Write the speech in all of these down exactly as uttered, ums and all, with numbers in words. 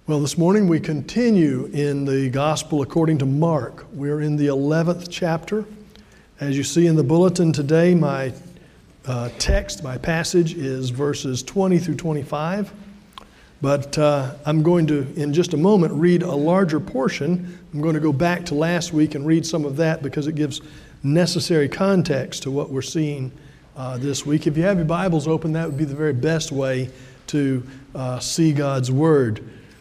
Well, this morning we continue in the Gospel according to Mark. We're in the eleventh chapter. As you see in the bulletin today, my uh, text, my passage is verses twenty through twenty-five. But uh, I'm going to, in just a moment, read a larger portion. I'm going to go back to last week and read some of that because it gives necessary context to what we're seeing uh, this week. If you have your Bibles open, that would be the very best way to uh, see God's Word.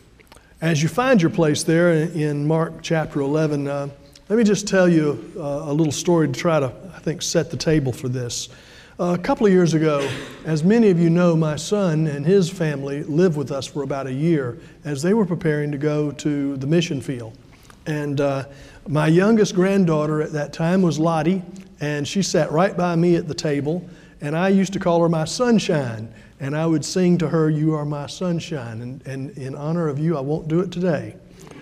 As you find your place there in Mark chapter eleven, uh, let me just tell you uh, a little story to try to, I think, set the table for this. Uh, a couple of years ago, as many of you know, my son and his family lived with us for about a year as they were preparing to go to the mission field. And uh, my youngest granddaughter at that time was Lottie, and she sat right by me at the table, and I used to call her my sunshine. And I would sing to her, "You are my sunshine." And, and in honor of you, I won't do it today.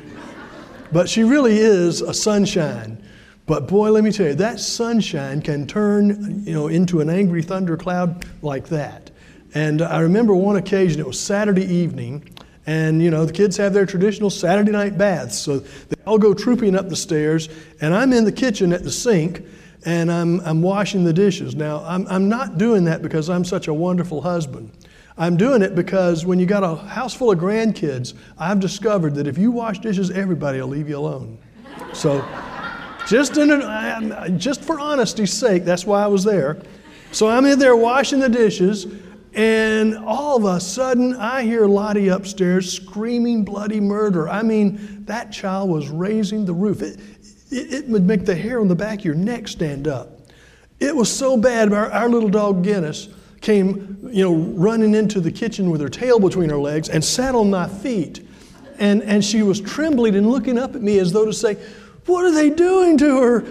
But she really is a sunshine. But boy, let me tell you, that sunshine can turn, you know, into an angry thundercloud like that. And I remember one occasion, it was Saturday evening, and, you know, the kids have their traditional Saturday night baths. So they all go trooping up the stairs, and I'm in the kitchen at the sink, and I'm I'm washing the dishes. Now, I'm I'm not doing that because I'm such a wonderful husband. I'm doing it because when you got a house full of grandkids, I've discovered that if you wash dishes, everybody will leave you alone. So, just in a, just for honesty's sake, that's why I was there. So I'm in there washing the dishes, and all of a sudden, I hear Lottie upstairs screaming bloody murder. I mean, that child was raising the roof. It, It would make the hair on the back of your neck stand up. It was so bad. Our, our little dog Guinness came, you know, running into the kitchen with her tail between her legs and sat on my feet. And, and she was trembling and looking up at me as though to say, "What are they doing to her?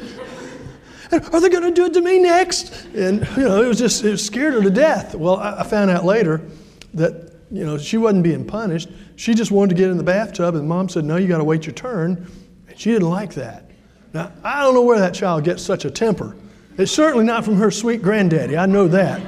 Are they going to do it to me next?" And, you know, it was just, it scared her to death. Well, I, I found out later that, you know, she wasn't being punished. She just wanted to get in the bathtub, and Mom said, "No, you got to wait your turn." And she didn't like that. Now, I don't know where that child gets such a temper. It's certainly not from her sweet granddaddy. I know that.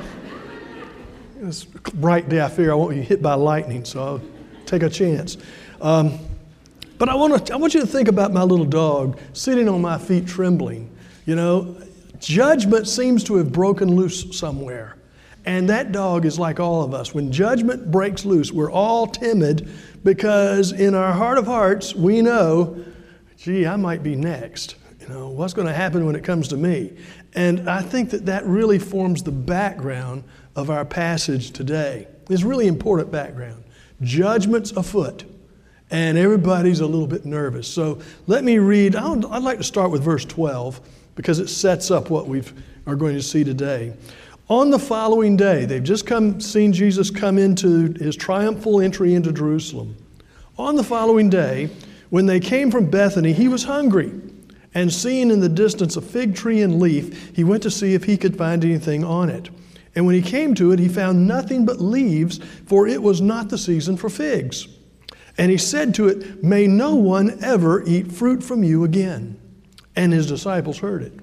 It's a bright day. I figure I won't be hit by lightning, so I'll take a chance. Um, but I want to. I want you to think about my little dog sitting on my feet trembling. You know, judgment seems to have broken loose somewhere. And that dog is like all of us. When judgment breaks loose, we're all timid because in our heart of hearts, we know, gee, I might be next. You know, what's going to happen when it comes to me? And I think that that really forms the background of our passage today. It's a really important background. Judgment's afoot, and everybody's a little bit nervous. So let me read. I'd like to start with verse twelve because it sets up what we are going to see today. On the following day, they've just come seen Jesus come into his triumphal entry into Jerusalem. On the following day, when they came from Bethany, he was hungry, and seeing in the distance a fig tree and leaf, he went to see if he could find anything on it. And when he came to it, he found nothing but leaves, for it was not the season for figs. And he said to it, "May no one ever eat fruit from you again." And his disciples heard it.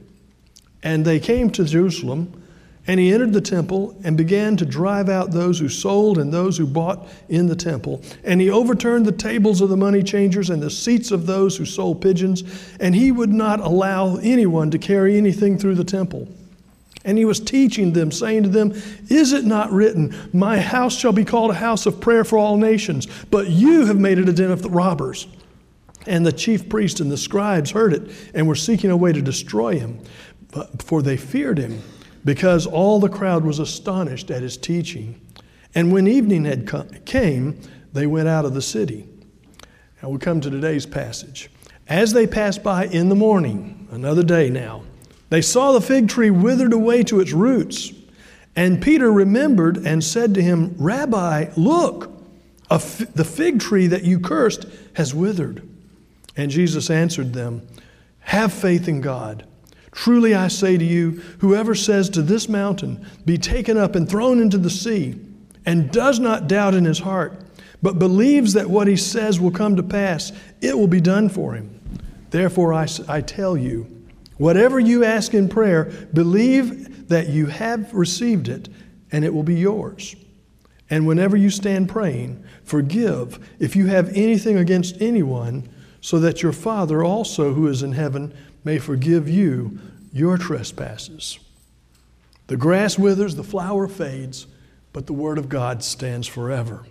And they came to Jerusalem, and he entered the temple and began to drive out those who sold and those who bought in the temple. And he overturned the tables of the money changers and the seats of those who sold pigeons. And he would not allow anyone to carry anything through the temple. And he was teaching them, saying to them, "Is it not written, 'My house shall be called a house of prayer for all nations'? But you have made it a den of the robbers." And the chief priests and the scribes heard it and were seeking a way to destroy him, but, for they feared him, because all the crowd was astonished at his teaching. And when evening had come, came, they went out of the city. Now we come to today's passage. As they passed by in the morning, another day now, they saw the fig tree withered away to its roots. And Peter remembered and said to him, "Rabbi, look, a f- the fig tree that you cursed has withered." And Jesus answered them, "Have faith in God. Truly I say to you, whoever says to this mountain, 'Be taken up and thrown into the sea,' and does not doubt in his heart, but believes that what he says will come to pass, it will be done for him. Therefore I, I tell you, whatever you ask in prayer, believe that you have received it, and it will be yours. And whenever you stand praying, Forgive if you have anything against anyone, so that your Father also who is in heaven may forgive you your trespasses. The grass withers, the flower fades, but the word of God stands forever.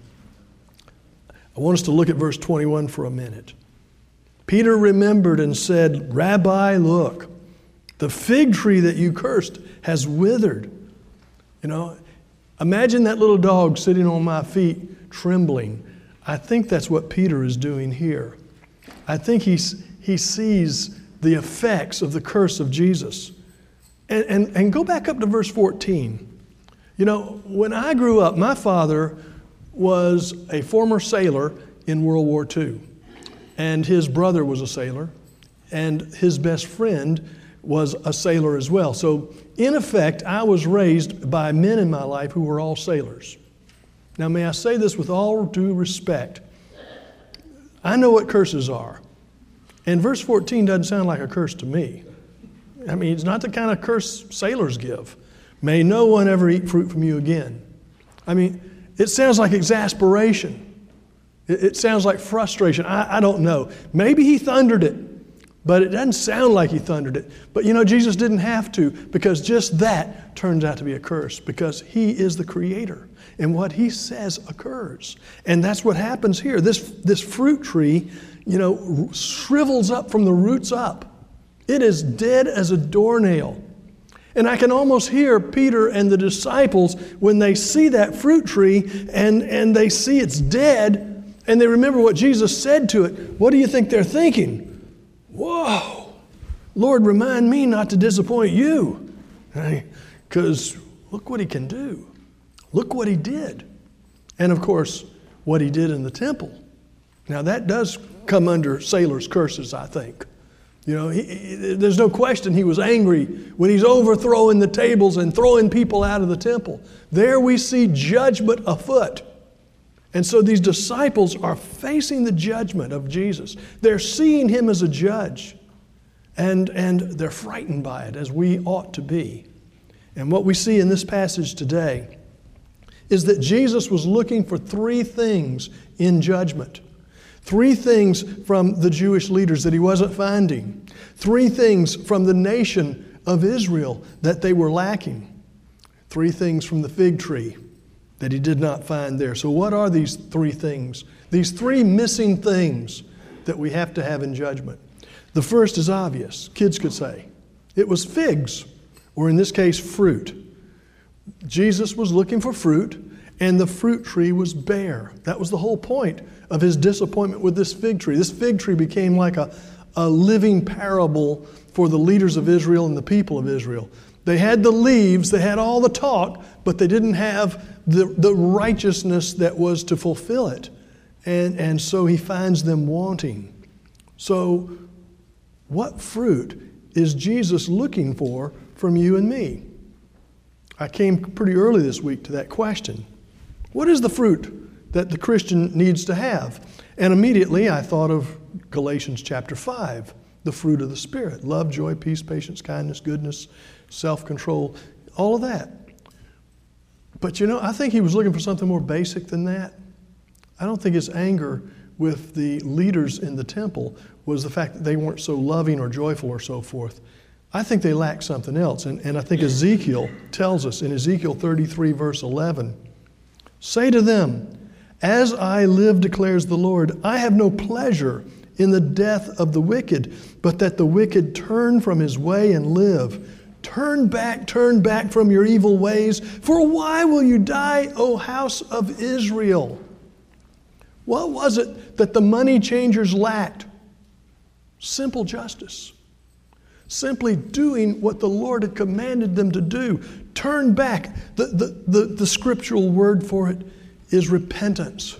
I want us to look at verse twenty-one for a minute. Peter remembered and said, Rabbi, look, the fig tree that you cursed has withered. You know, imagine that little dog sitting on my feet trembling. I think that's what Peter is doing here. I think he's, he sees the effects of the curse of Jesus. And, and, and go back up to verse fourteen. You know, when I grew up, my father was a former sailor in World War Two. And his brother was a sailor. And his best friend was a sailor as well. So, in effect, I was raised by men in my life who were all sailors. Now, may I say this with all due respect? I know what curses are. And verse fourteen doesn't sound like a curse to me. I mean, it's not the kind of curse sailors give. May no one ever eat fruit from you again. I mean, it sounds like exasperation. It, it sounds like frustration. I, I don't know. Maybe he thundered it, but it doesn't sound like he thundered it. But you know, Jesus didn't have to, because just that turns out to be a curse, because he is the creator. And what he says occurs. And that's what happens here. This, this fruit tree, you know, shrivels up from the roots up. It is dead as a doornail. And I can almost hear Peter and the disciples when they see that fruit tree and, and they see it's dead and they remember what Jesus said to it. What do you think they're thinking? Whoa, Lord, remind me not to disappoint you. Because look what he can do. Look what he did. And of course, what he did in the temple. Now that does come under sailors' curses, I think. You know, he, he, there's no question he was angry when he's overthrowing the tables and throwing people out of the temple. There we see judgment afoot. And so these disciples are facing the judgment of Jesus. They're seeing him as a judge. And, and they're frightened by it, as we ought to be. And what we see in this passage today is that Jesus was looking for three things in judgment. Three things from the Jewish leaders that he wasn't finding. Three things from the nation of Israel that they were lacking. Three things from the fig tree that he did not find there. So what are these three things? These three missing things that we have to have in judgment. The first is obvious. Kids could say. It was figs, or in this case, fruit. Jesus was looking for fruit, and the fruit tree was bare. That was the whole point of his disappointment with this fig tree. This fig tree became like a, a living parable for the leaders of Israel and the people of Israel. They had the leaves, they had all the talk, but they didn't have the, the righteousness that was to fulfill it. And, and so he finds them wanting. So what fruit is Jesus looking for from you and me? I came pretty early this week to that question. What is the fruit that the Christian needs to have? And immediately I thought of Galatians chapter five, the fruit of the Spirit. Love, joy, peace, patience, kindness, goodness, self-control, all of that. But you know, I think he was looking for something more basic than that. I don't think his anger with the leaders in the temple was the fact that they weren't so loving or joyful or so forth. I think they lacked something else. And, and I think Ezekiel tells us in Ezekiel thirty-three, verse eleven, say to them, as I live, declares the Lord, I have no pleasure in the death of the wicked, but that the wicked turn from his way and live. Turn back, turn back from your evil ways, for why will you die, O house of Israel? What was it that the money changers lacked? Simple justice. Simply doing what the Lord had commanded them to do. Turn back. The, the, the, the scriptural word for it is repentance.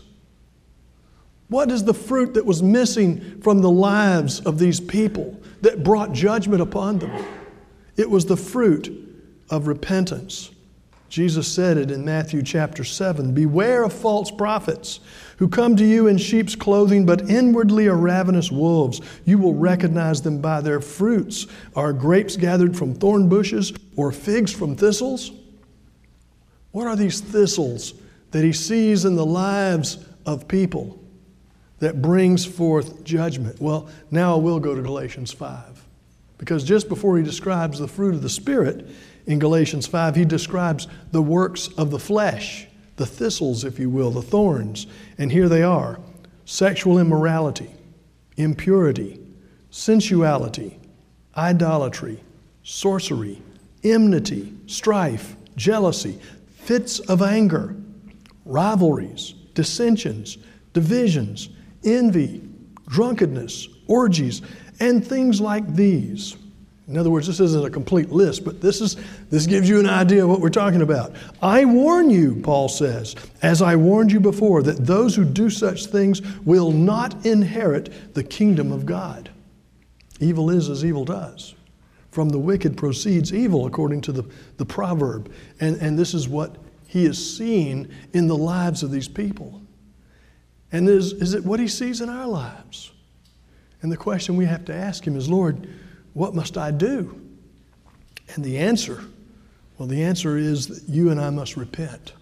What is the fruit that was missing from the lives of these people that brought judgment upon them? It was the fruit of repentance. Jesus said it in Matthew chapter seven, beware of false prophets who come to you in sheep's clothing, but inwardly are ravenous wolves. You will recognize them by their fruits. Are grapes gathered from thorn bushes or figs from thistles? What are these thistles that he sees in the lives of people that brings forth judgment. Well, now I will go to Galatians five. Because just before he describes the fruit of the Spirit in Galatians five, he describes the works of the flesh, the thistles, if you will, the thorns. And here they are: sexual immorality, impurity, sensuality, idolatry, sorcery, enmity, strife, jealousy, fits of anger, rivalries, dissensions, divisions, envy, drunkenness, orgies, and things like these. In other words, this isn't a complete list, but this is this gives you an idea of what we're talking about. I warn you, Paul says, as I warned you before, that those who do such things will not inherit the kingdom of God. Evil is as evil does. From the wicked proceeds evil, according to the, the proverb. And, and this is what he is seeing in the lives of these people. And is, is it what he sees in our lives? And the question we have to ask him is, Lord, what must I do? And the answer, well, the answer is that you and I must repent.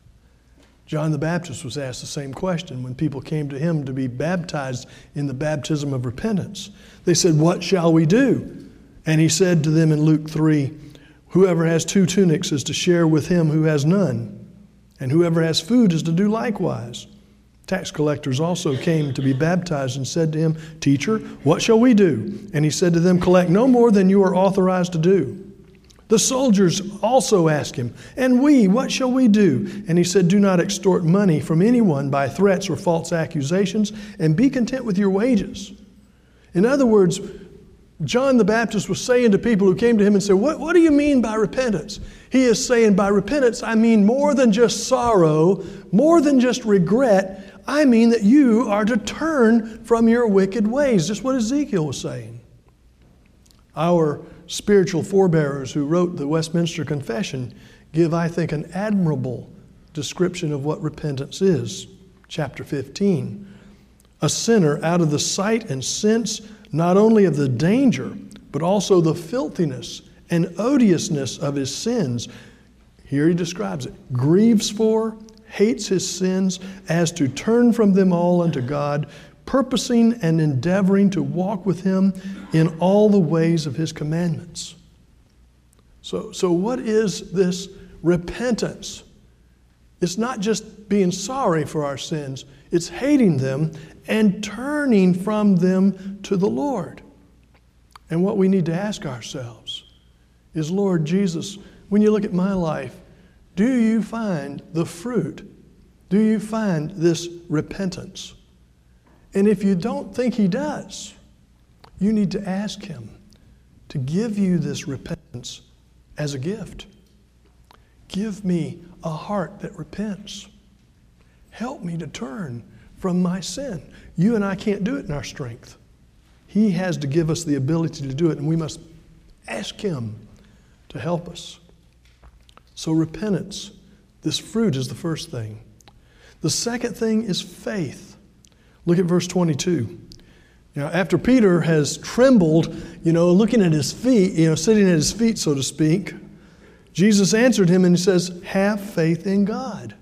John the Baptist was asked the same question when people came to him to be baptized in the baptism of repentance. They said, what shall we do? And he said to them in Luke three, whoever has two tunics is to share with him who has none, and whoever has food is to do likewise. Tax collectors also came to be baptized and said to him, Teacher, what shall we do? And he said to them, collect no more than you are authorized to do. The soldiers also asked him, and we, what shall we do? And he said, do not extort money from anyone by threats or false accusations, and be content with your wages. In other words, John the Baptist was saying to people who came to him and said, what, what do you mean by repentance? He is saying, by repentance, I mean more than just sorrow, more than just regret. I mean that you are to turn from your wicked ways. Just what Ezekiel was saying. Our spiritual forebearers who wrote the Westminster Confession give, I think, an admirable description of what repentance is. Chapter fifteen. A sinner out of the sight and sense not only of the danger, but also the filthiness and odiousness of his sins. Here he describes it. Grieves for, hates his sins, as to turn from them all unto God, purposing and endeavoring to walk with him in all the ways of his commandments. So, so what is this repentance? It's not just being sorry for our sins, it's hating them and turning from them to the Lord. And what we need to ask ourselves is, Lord Jesus, when you look at my life, do you find the fruit? Do you find this repentance? And if you don't think he does, you need to ask him to give you this repentance as a gift. Give me a heart that repents. Help me to turn from my sin. You and I can't do it in our strength. He has to give us the ability to do it, and we must ask him to help us. So repentance, this fruit, is the first thing. The second thing is faith. Look at verse twenty-two. Now, after Peter has trembled, you know, looking at his feet, you know, sitting at his feet, so to speak, Jesus answered him and he says, have faith in God.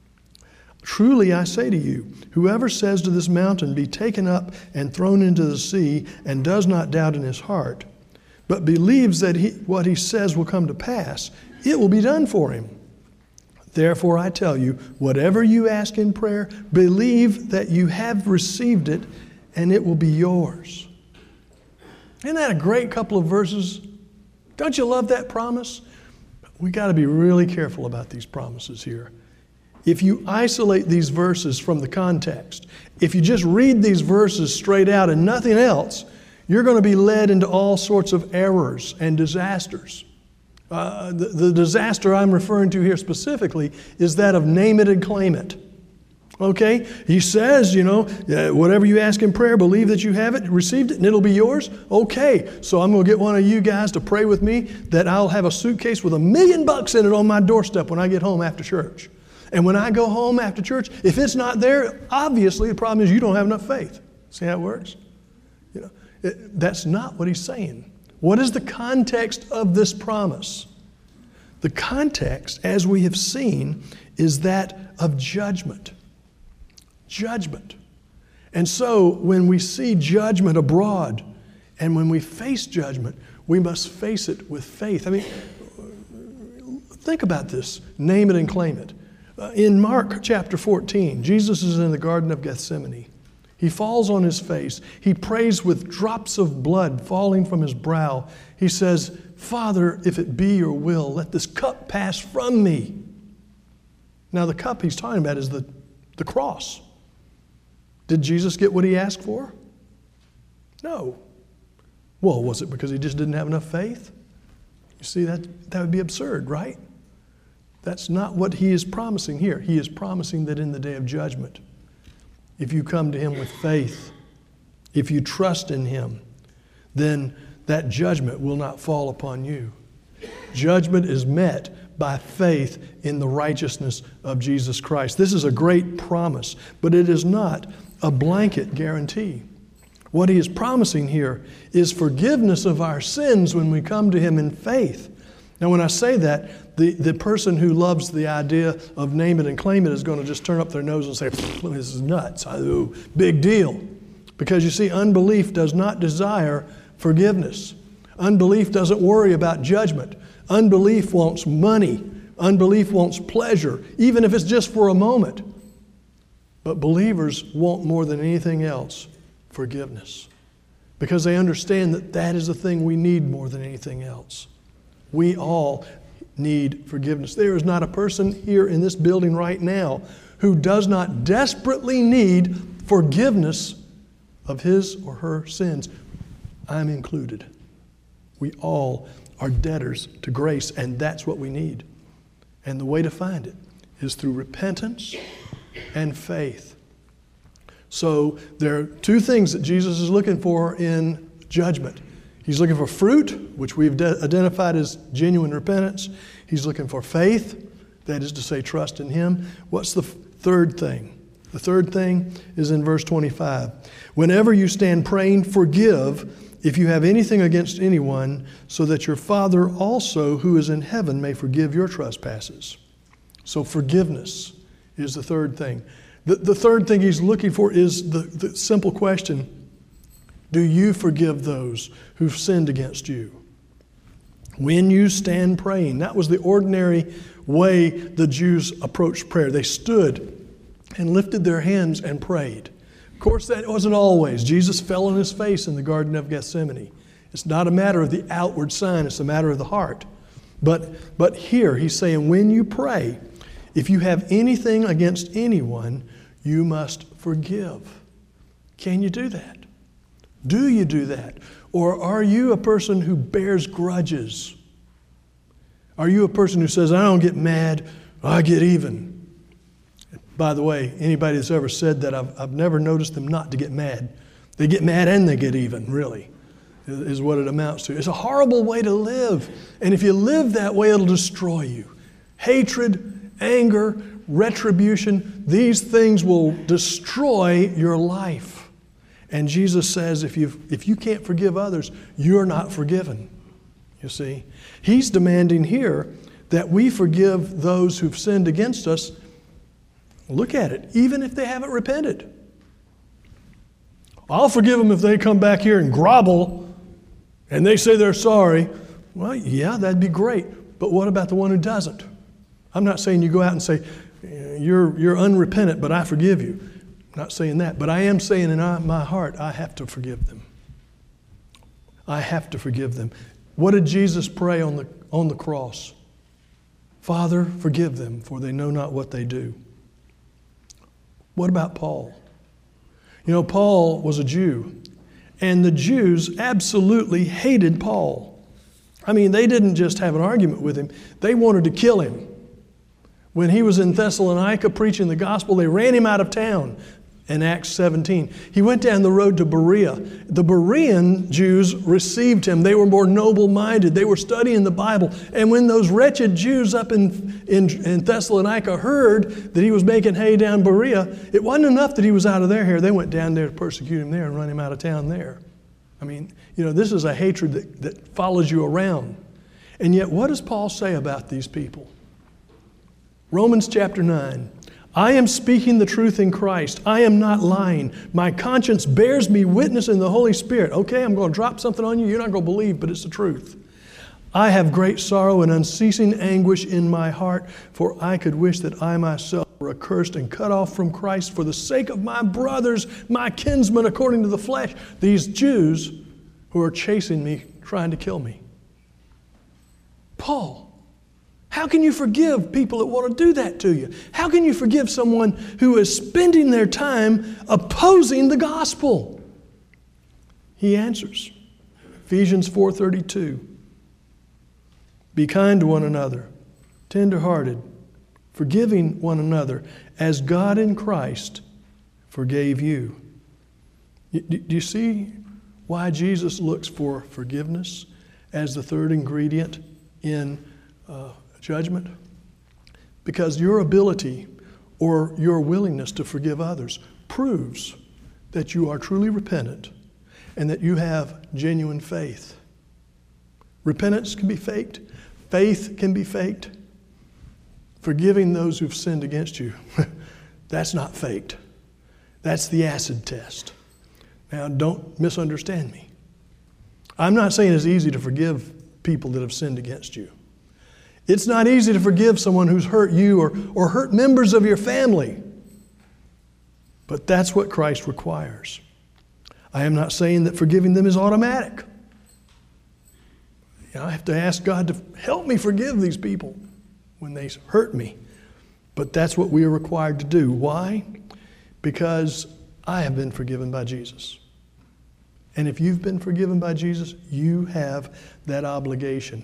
Truly I say to you, whoever says to this mountain, be taken up and thrown into the sea, and does not doubt in his heart, but believes that he, what he says will come to pass, it will be done for him. Therefore I tell you, whatever you ask in prayer, believe that you have received it, and it will be yours. Isn't that a great couple of verses? Don't you love that promise? We got to be really careful about these promises here. If you isolate these verses from the context, if you just read these verses straight out and nothing else, you're going to be led into all sorts of errors and disasters. Uh, the, the disaster I'm referring to here specifically is that of name it and claim it. Okay? He says, you know, whatever you ask in prayer, believe that you have it, received it, and it'll be yours. Okay, so I'm going to get one of you guys to pray with me that I'll have a suitcase with a million bucks in it on my doorstep when I get home after church. And when I go home after church, if it's not there, obviously the problem is you don't have enough faith. See how it works? You know, it, that's not what he's saying. What is the context of this promise? The context, as we have seen, is that of judgment. Judgment. And so when we see judgment abroad, and when we face judgment, we must face it with faith. I mean, think about this. Name it and claim it. Uh, in Mark chapter fourteen, Jesus is in the Garden of Gethsemane. He falls on his face. He prays with drops of blood falling from his brow. He says, Father, if it be your will, let this cup pass from me. Now the cup he's talking about is the, the cross. Did Jesus get what he asked for? No. Well, was it because he just didn't have enough faith? You see, that, that would be absurd, right? That's not what he is promising here. He is promising that in the day of judgment, if you come to him with faith, if you trust in him, then that judgment will not fall upon you. Judgment is met by faith in the righteousness of Jesus Christ. This is a great promise, but it is not a blanket guarantee. What he is promising here is forgiveness of our sins when we come to him in faith. Now, when I say that, the, the person who loves the idea of name it and claim it is going to just turn up their nose and say, this is nuts. Oh, big deal. Because you see, unbelief does not desire forgiveness. Unbelief doesn't worry about judgment. Unbelief wants money. Unbelief wants pleasure, even if it's just for a moment. But believers want more than anything else forgiveness, because they understand that that is the thing we need more than anything else. We all need forgiveness. There is not a person here in this building right now who does not desperately need forgiveness of his or her sins. I'm included. We all are debtors to grace, and that's what we need. And the way to find it is through repentance and faith. So there are two things that Jesus is looking for in judgment. He's looking for fruit, which we've de- identified as genuine repentance. He's looking for faith, that is to say, trust in him. What's the f- third thing? The third thing is in verse twenty-five. Whenever you stand praying, forgive if you have anything against anyone, so that your Father also who is in heaven may forgive your trespasses. So forgiveness is the third thing. The, the third thing he's looking for is the, the simple question, do you forgive those who've sinned against you? When you stand praying, that was the ordinary way the Jews approached prayer. They stood and lifted their hands and prayed. Of course, that wasn't always. Jesus fell on his face in the Garden of Gethsemane. It's not a matter of the outward sign, it's a matter of the heart. But, but here he's saying, when you pray, if you have anything against anyone, you must forgive. Can you do that? Do you do that? Or are you a person who bears grudges? Are you a person who says, I don't get mad, I get even? By the way, anybody that's ever said that, I've, I've never noticed them not to get mad. They get mad and they get even, really, is what it amounts to. It's a horrible way to live. And if you live that way, it'll destroy you. Hatred, anger, retribution, these things will destroy your life. And Jesus says, if you if you can't forgive others, you're not forgiven. You see? He's demanding here that we forgive those who've sinned against us. Look at it, even if they haven't repented. I'll forgive them if they come back here and grovel and they say they're sorry. Well, yeah, that'd be great. But what about the one who doesn't? I'm not saying you go out and say, you're, you're unrepentant, but I forgive you. I'm not saying that. But I am saying in my heart, I have to forgive them. I have to forgive them. What did Jesus pray on the, on the cross? Father, forgive them, for they know not what they do. What about Paul? You know, Paul was a Jew, and the Jews absolutely hated Paul. I mean, they didn't just have an argument with him, they wanted to kill him. When he was in Thessalonica preaching the gospel, they ran him out of town in Acts seventeen. He went down the road to Berea. The Berean Jews received him. They were more noble-minded. They were studying the Bible. And when those wretched Jews up in, in, in Thessalonica heard that he was making hay down Berea, it wasn't enough that he was out of their hair. They went down there to persecute him there and run him out of town there. I mean, you know, this is a hatred that, that follows you around. And yet, what does Paul say about these people? Romans chapter nine. I am speaking the truth in Christ. I am not lying. My conscience bears me witness in the Holy Spirit. Okay, I'm going to drop something on you. You're not going to believe, but it's the truth. I have great sorrow and unceasing anguish in my heart, for I could wish that I myself were accursed and cut off from Christ for the sake of my brothers, my kinsmen according to the flesh, these Jews who are chasing me, trying to kill me. Paul, how can you forgive people that want to do that to you? How can you forgive someone who is spending their time opposing the gospel? He answers, Ephesians four thirty-two. Be kind to one another, tender-hearted, forgiving one another, as God in Christ forgave you. Do you see why Jesus looks for forgiveness as the third ingredient in uh, judgment? Because your ability or your willingness to forgive others proves that you are truly repentant and that you have genuine faith. Repentance can be faked. Faith can be faked. Forgiving those who've sinned against you, that's not faked. That's the acid test. Now, don't misunderstand me. I'm not saying it's easy to forgive people that have sinned against you. It's not easy to forgive someone who's hurt you or, or hurt members of your family. But that's what Christ requires. I am not saying that forgiving them is automatic. You know, I have to ask God to help me forgive these people when they hurt me. But that's what we are required to do. Why? Because I have been forgiven by Jesus. And if you've been forgiven by Jesus, you have that obligation.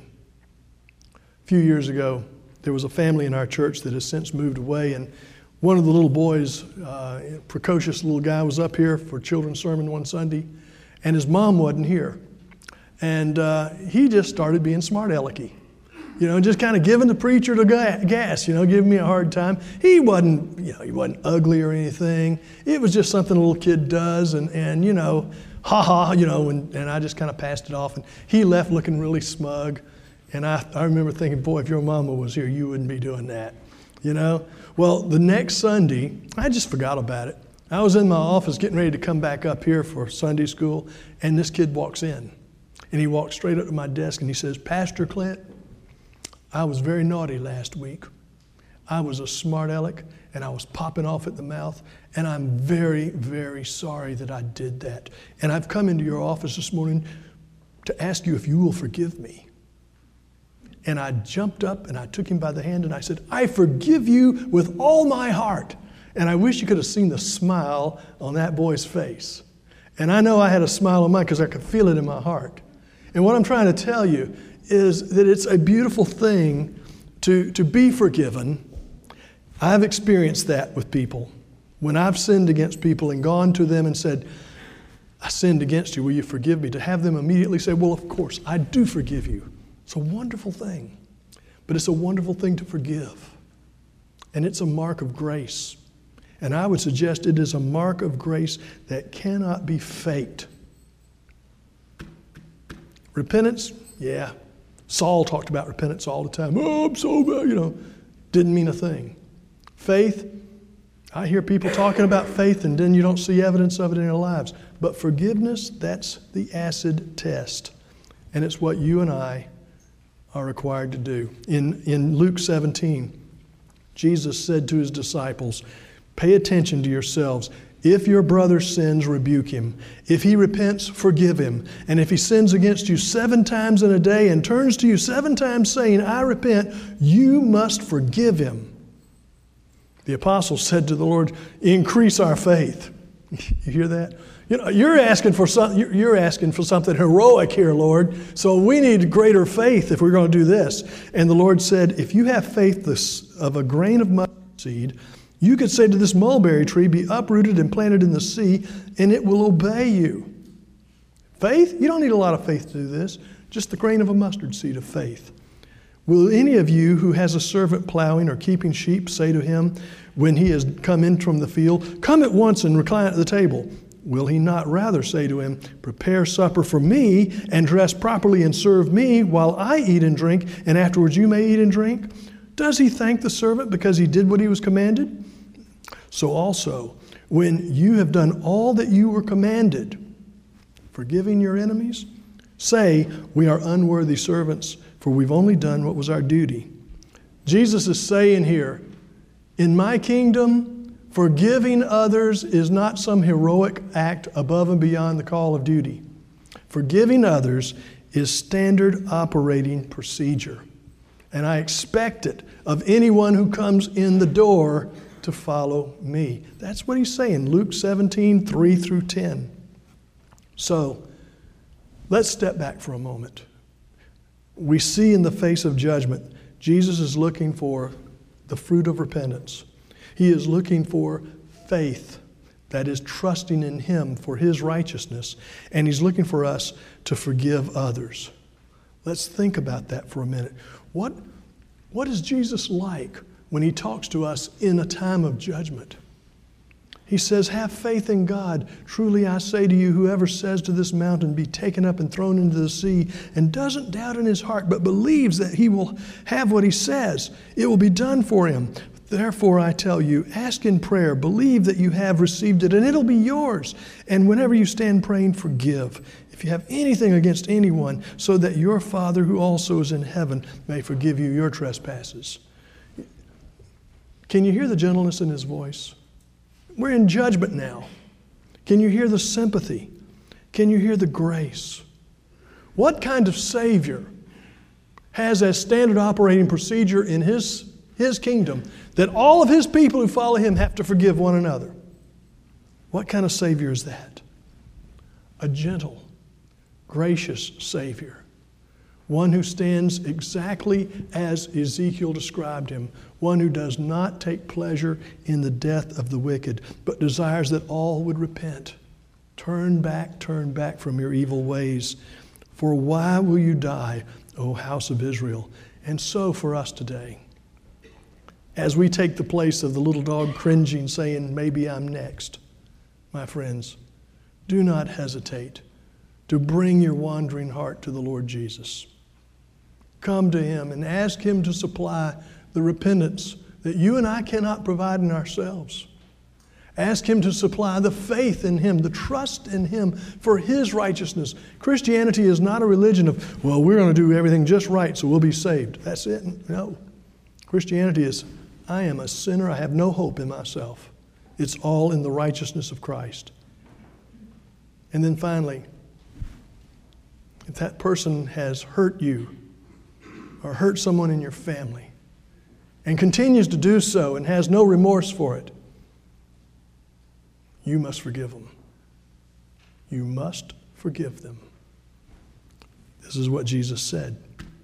A few years ago, there was a family in our church that has since moved away, and one of the little boys, uh, a precocious little guy, was up here for children's sermon one Sunday, and his mom wasn't here. And uh, he just started being smart-alecky. You know, just kind of giving the preacher the gas, you know, giving me a hard time. He wasn't, you know, he wasn't ugly or anything. It was just something a little kid does, and, and you know, ha-ha, you know, and, and I just kind of passed it off. And he left looking really smug. And I, I remember thinking, boy, if your mama was here, you wouldn't be doing that, you know. Well, the next Sunday, I just forgot about it. I was in my office getting ready to come back up here for Sunday school, and this kid walks in. And he walked straight up to my desk and he says, Pastor Clint, I was very naughty last week. I was a smart aleck and I was popping off at the mouth, and I'm very, very sorry that I did that. And I've come into your office this morning to ask you if you will forgive me. And I jumped up and I took him by the hand and I said, I forgive you with all my heart. And I wish you could have seen the smile on that boy's face. And I know I had a smile on mine because I could feel it in my heart. And what I'm trying to tell you is that it's a beautiful thing to, to be forgiven. I've experienced that with people. When I've sinned against people and gone to them and said, I sinned against you, will you forgive me? To have them immediately say, well, of course, I do forgive you. It's a wonderful thing. But it's a wonderful thing to forgive. And it's a mark of grace. And I would suggest it is a mark of grace that cannot be faked. Repentance, yeah. Saul talked about repentance all the time. Oh, I'm so bad, you know. Didn't mean a thing. Faith, I hear people talking about faith and then you don't see evidence of it in their lives. But forgiveness, that's the acid test. And it's what you and I are required to do. In, in Luke seventeen, Jesus said to his disciples, pay attention to yourselves. If your brother sins, rebuke him. If he repents, forgive him. And if he sins against you seven times in a day and turns to you seven times saying, I repent, you must forgive him. The apostles said to the Lord, increase our faith. You hear that? You know, you're asking for some, you're asking for something heroic here, Lord. So we need greater faith if we're going to do this. And the Lord said, if you have faith this, of a grain of mustard seed, you could say to this mulberry tree, be uprooted and planted in the sea, and it will obey you. Faith? You don't need a lot of faith to do this. Just the grain of a mustard seed of faith. Will any of you who has a servant plowing or keeping sheep say to him when he has come in from the field, come at once and recline at the table? Will he not rather say to him, prepare supper for me and dress properly and serve me while I eat and drink, and afterwards you may eat and drink? Does he thank the servant because he did what he was commanded? So also, when you have done all that you were commanded, forgiving your enemies, say, we are unworthy servants, for we've only done what was our duty. Jesus is saying here, in my kingdom, forgiving others is not some heroic act above and beyond the call of duty. Forgiving others is standard operating procedure. And I expect it of anyone who comes in the door to follow me. That's what he's saying, Luke seventeen, three through ten. So, let's step back for a moment. We see in the face of judgment, Jesus is looking for the fruit of repentance. He is looking for faith, that is trusting in Him for His righteousness, and He's looking for us to forgive others. Let's think about that for a minute. What, what is Jesus like when He talks to us in a time of judgment? He says, have faith in God. Truly I say to you, whoever says to this mountain, be taken up and thrown into the sea, and doesn't doubt in his heart, but believes that he will have what he says, it will be done for him. Therefore I tell you, ask in prayer, believe that you have received it, and it'll be yours. And whenever you stand praying, forgive, if you have anything against anyone, so that your Father who also is in heaven may forgive you your trespasses. Can you hear the gentleness in His voice? We're in judgment now. Can you hear the sympathy? Can you hear the grace? What kind of Savior has as standard operating procedure in His, his kingdom that all of His people who follow Him have to forgive one another? What kind of Savior is that? A gentle, gracious Savior. One who stands exactly as Ezekiel described Him. One who does not take pleasure in the death of the wicked, but desires that all would repent. Turn back, turn back from your evil ways. For why will you die, O house of Israel? And so for us today, as we take the place of the little dog cringing, saying, maybe I'm next, my friends, do not hesitate to bring your wandering heart to the Lord Jesus. Come to Him and ask Him to supply the repentance that you and I cannot provide in ourselves. Ask Him to supply the faith in Him, the trust in Him for His righteousness. Christianity is not a religion of, well, we're going to do everything just right so we'll be saved. That's it. No. Christianity is, I am a sinner. I have no hope in myself. It's all in the righteousness of Christ. And then finally, if that person has hurt you or hurt someone in your family and continues to do so and has no remorse for it, you must forgive them. You must forgive them. This is what Jesus said.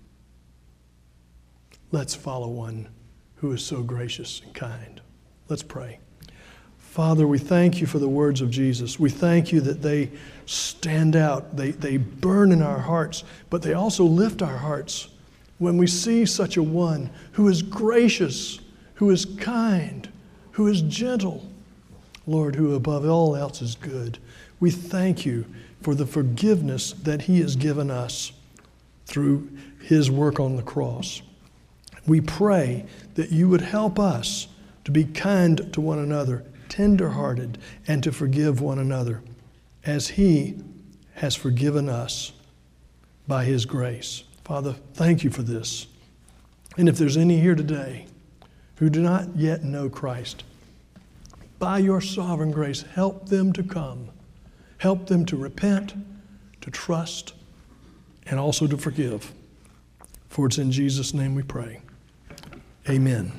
Let's follow one who is so gracious and kind. Let's pray. Father, we thank You for the words of Jesus. We thank You that they stand out. They, they burn in our hearts, but they also lift our hearts when we see such a one who is gracious, who is kind, who is gentle, Lord, who above all else is good. We thank You for the forgiveness that He has given us through His work on the cross. We pray that You would help us to be kind to one another, tender-hearted, and to forgive one another as He has forgiven us by His grace. Father, thank You for this. And if there's any here today who do not yet know Christ, by Your sovereign grace, help them to come. Help them to repent, to trust, and also to forgive. For it's in Jesus' name we pray. Amen.